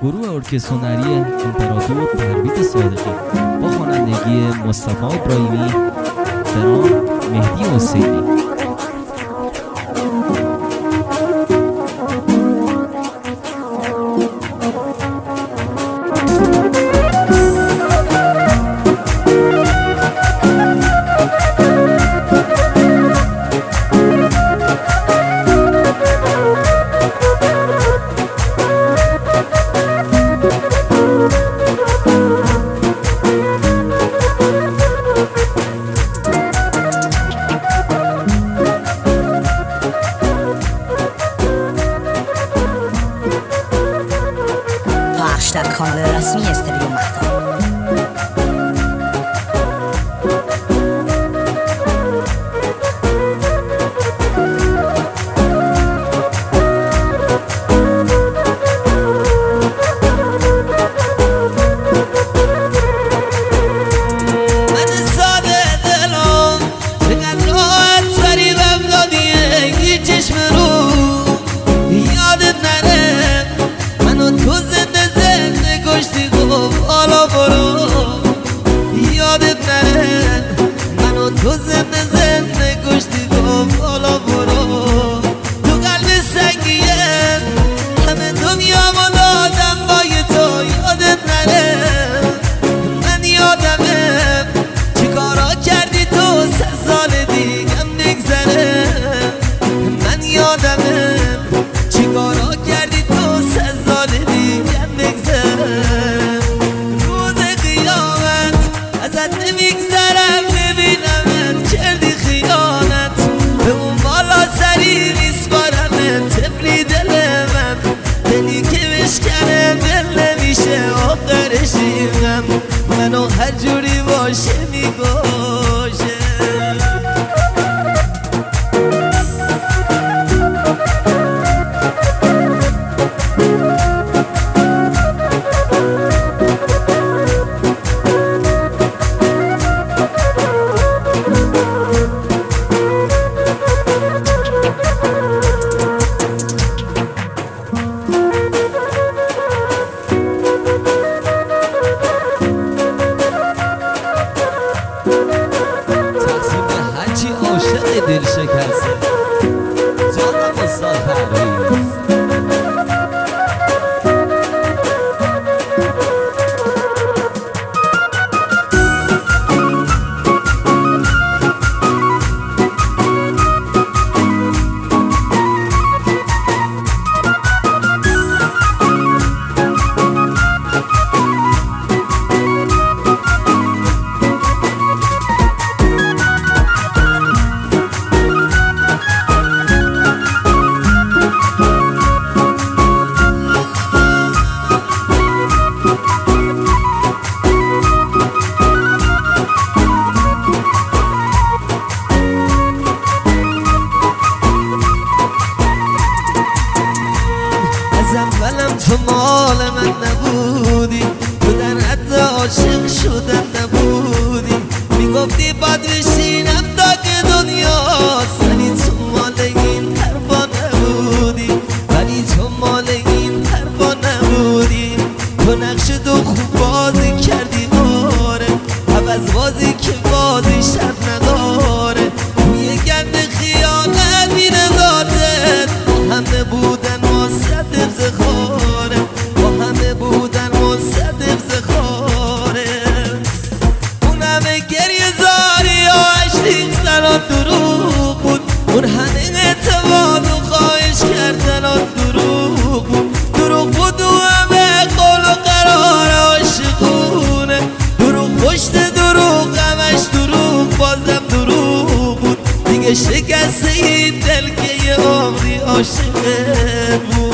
گروه ارکستر هنری امپراتور پرویز صادقی با خوانندگی مصطفی ابراهیمی، درام مهدی حسینی. در کانال رسمی استریو مهتاب. تو زنده زنده کشتی گفت بالا برو تو قلب سنگیه همه دنیا ما دادم بای تو یادت نره من یادمه چی کارا کردی تو 3 سال دیگم نگذره من یادمه چی کارا کردی تو 3 سال دیگم نگذره روز قیامت ازت نمیگذرم کردی خیانت به اون بالا سری میسپارم تبلی دل من دلی که بشکنه دل نمیشه آخرشیم منو هر جوری باشه میگوشه دل شکسته جانم استاد پرویز تو مال من نبودی تو در حد عاشق شدن نبودی میگفتی باد بشینم تا که دنیاست ولی تو مال این حرفا نبودی ولی تو مال این حرفا نبودی تو نقش دو خوب بازی کردی آره عوض بازی که بازی شب نداره توی گرد خیانت بینه ذاتت همه بودن ما صد افتخاره با همه بودن ما صد افتخاره اون همه گریه زاری و عشقی سران دروغ بود اون همه اعتماد و خواهش کردن دروغ بود دروغ بود و همه قول و قرار عاشقونه دروغ پشت دروغ همش دروغ بازم دروغ بود دیگه شکسته این دل که یه عمری عاشقه بود